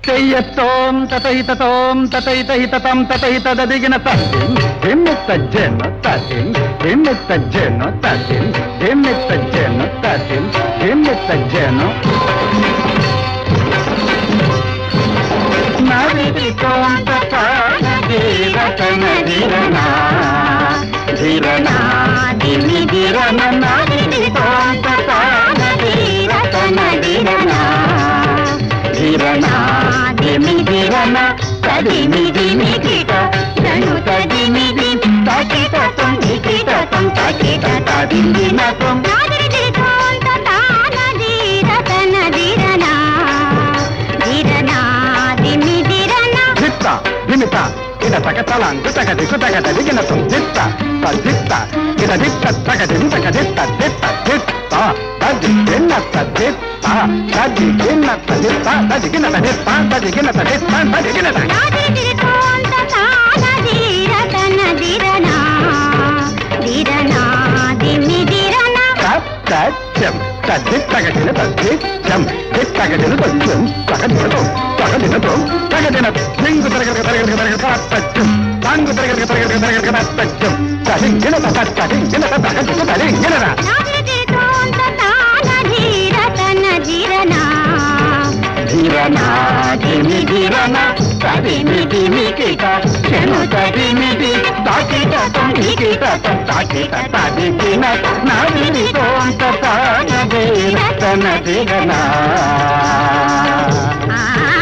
తెయ్యతోం తతైతతోం తతైతహితతం తతైతదదిగిన తత్తిం ధిమ్మిత్తజ్జెను తత్తిం ధిమ్మిత్తజ్జెను తత్తిం ధిమ్మిత్తజ్జెను తత్తిం ధిమ్మిత్తజ్జెను నదిది తోం తతనదిరతన ధిరనా ధిరనా ధిమి ధిరన నదిది తోం తతనదిరతన ధిరనా ధిరనా ధిమి ధిరన తదిమిది నికిట జను తదిమిది తకిటతం నికిటతం తకిట తదిమినతం నదిది తోం తతనదిరతన ధిరనా ధిరనా ధిమి ధిరన ధిత్త ధిమిత ఇద తకతలాంగు తకదికు తకదదిగినతం ధిత్త తదిత్త ఇద ధిత్త తకదిం తకదిత్త ధిత్త ధిత్త తదిగిన తదిత్త తదిగిన తదిత్త తదిగిన తదిత్త తదిగిన తదిత్త తదిగిన నదిది తోం తతనదిరతన ధిరనా ధిరనా ధిమి ధిరన తచ్చం తదిత్తగదిన తదిచ్చం దిత్తగదిన తచ్చం తగదినతో తగదినతో తగదిన లింగు తరగక తరగక తరగక తచ్చం తాంగు తరగక తరగక తరగక తచ్చం తదిగిన తదిగిన తగదిన తదిగిన నదిది తోం తతనదిరతన ధిరనా ధిరనా ధిమి ధిరన తదిమిది నికిట జను తదిమిది తకిటతం నికిటతం తకిట తదిగిన నదిది తోం తతనదిరతన ధిరనా